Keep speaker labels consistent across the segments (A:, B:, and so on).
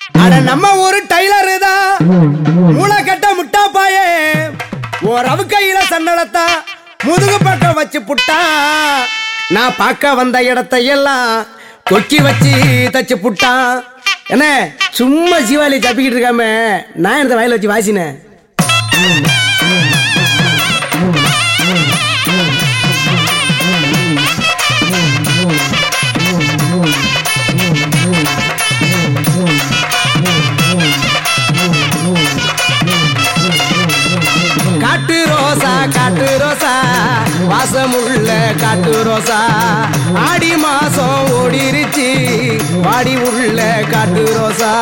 A: அட நம்ம ஊரு டைலரு தான் மூளை கட்ட முட்டா பாயே ஓரவு கையில சன்னலத்தா முதுகு பக்கம் வச்சு புட்டா நான் பார்க்க வந்த இடத்தையெல்லாம் கொக்கி வச்சு தச்சு புட்டான். என்ன சும்மா சிவாலி தப்பிக்கிட்டு இருக்காம நான் இந்த வயல வச்சு வாசினேன். காட்டு ரோசா காட்டு ரோசா வாசமுள்ள காட்டு ரோசா ஆடி மாசம் ஓடிருச்சு வாடி உள்ள காட்டு ரோசா.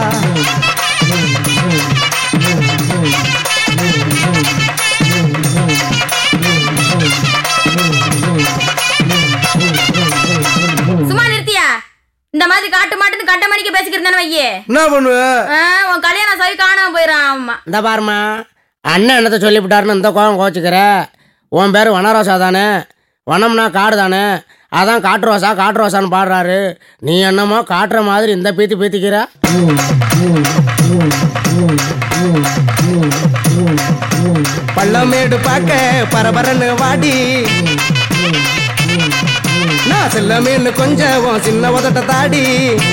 B: சும்மா நிறுத்தியா? இந்த மாதிரி காட்டு மாட்டுன்னு கட்ட மணிக்கு பேசிக்கிறேன் வையே.
A: என்ன பண்ணுவ?
B: உன் கல்யாணம் சவி காணாம போயிடான்.
A: இந்த பாருமா அண்ணன் என்னத்தை சொல்லிவிட்டாருன்னு இந்த கோவம் கோச்சிக்கிற. உன் பேர் வனரோசா தானே, வனம்னா காடு தானே, அதான் காட்டு ரோசா காட்டு ரோசான்னு பாடுறாரு. நீ என்னமோ காட்டுற மாதிரி இந்த பீத்தி பீத்திக்கிற. பள்ளமேடு பார்க்க பரபரன்னு வாடி நான் செல்லமேன்னு கொஞ்சம் சின்ன உதட்ட தாடி.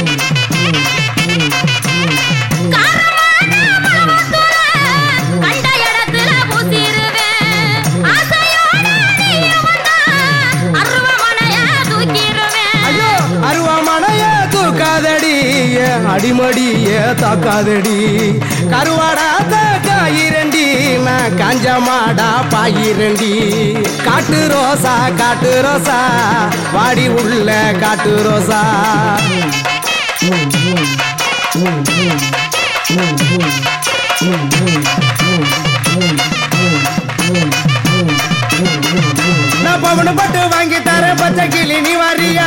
A: அடிமடிய தாக்காதடி கருவாடா காயிரண்டி நான் காஞ்ச மாடா பாயிரண்டி. காட்டு ரோசா காட்டு ரோசா வாடி உள்ள காட்டு ரோசா. நான் பவனு பட்டு வாங்கி தர பச்சை கிளி நீ வாரியா?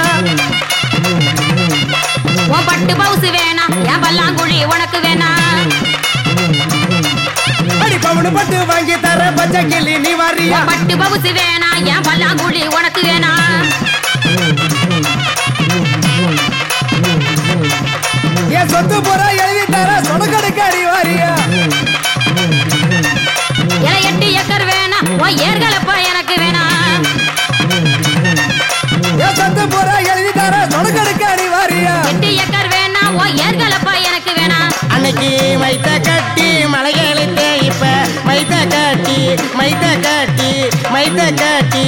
B: உன் பட்டு பவுசு வேணா என் பல்லாங்குழி உனக்கு வேணா.
A: அடி பவனு பட்டு வாங்கி தர பச்சை கிளி நீ வாரியா?
B: பட்டு பவுசு வேணா என் பல்லாங்குழி உனக்கு வேணா.
A: என் சொத்து போற எழுதி தர சொடக்கடுக்காரி வாரியா?
B: 8 ஏக்கர் வேணா உன் ஏர்களப்ப எனக்கு வேணா.
A: என் சொத்து போற எழுதி தர சொடக்கடுக்காரி வாரியா?
B: 8 ஏக்கர் வேணா உன் ஏர்களப்ப எனக்கு வேணா.
A: அன்னைக்கு மைத்த கட்டி மலையெழுத்த இப்ப மைத்த கட்டி மைத்த கட்டி மைத்த கட்டி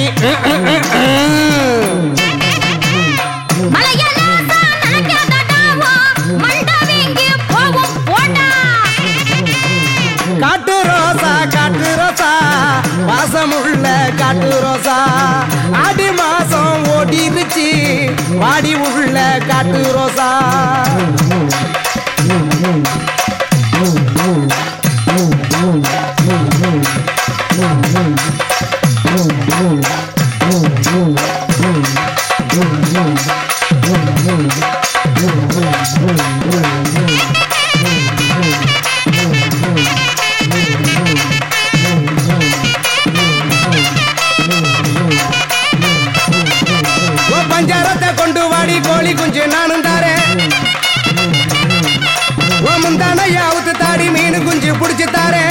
A: காட்டு ரோசா காட்டு ரோசா வாசமுள்ள காட்டு ரோசா ஆடி மாசம் ஓடிருச்சு வாடி உள்ள காட்டு ரோசா. பஞ்சாரத்தை கொண்டு வாடி கோழி குஞ்சு நானும் தாரேன். முந்தானையா ஊத்து தாடி மீன் குஞ்சு புடிச்சு தாரேன்.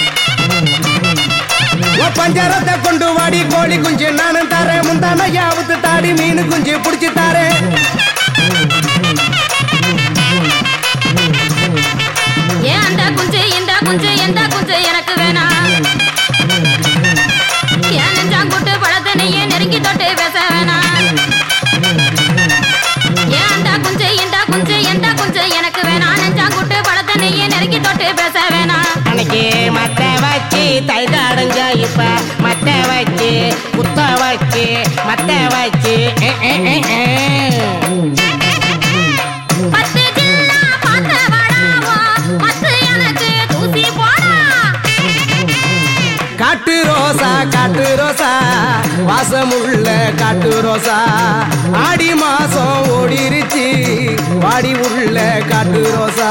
A: பஞ்சாரத்தை கொண்டு வாடி கோழி குஞ்சு நானும் தாரேன். முந்தானையா ஊத்து தாடி மீன் குஞ்சு புடிச்சு தாரேன்.
B: ஏன் அந்த குஞ்சு இந்த குஞ்சு எந்த குஞ்சு எனக்கு வேணா. ஏன் நெஞ்சாங்குட்டு பழத்தனையே நெருங்கி தொட்டு பேச வேணா. ஏன் அந்த குஞ்சு இந்த குஞ்சு எந்த குஞ்சு எனக்கு வேணா. நெஞ்சாங்குட்டு பழத்தனையே நெருங்கி தொட்டு பேச வேணா.
A: அன்னைக்கு மத்த வச்சு தைதாடுங்க இப்ப மத்த வச்சு குத்த வச்சு மத்த வச்சு
B: 10 ஜில்லா பாத்த வாடாவோ மத்து எனக்கு தூசி போடா.
A: காட்டு ரோசா காட்டு ரோசா வாசமுள்ள காட்டு ரோசா ஆடி மாசம் ஓடிருச்சு வாடி உள்ள காட்டு ரோசா.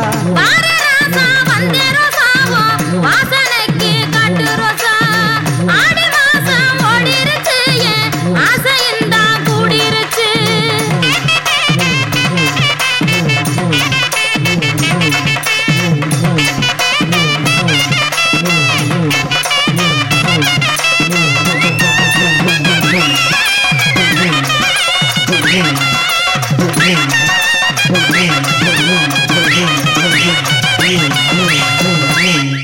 B: வாசனைக்கு காட்டு ரோசா ஆடி மாசம் ஓடிருச்சு ஆசையும் தான் கூடிருச்சு.
C: Hey.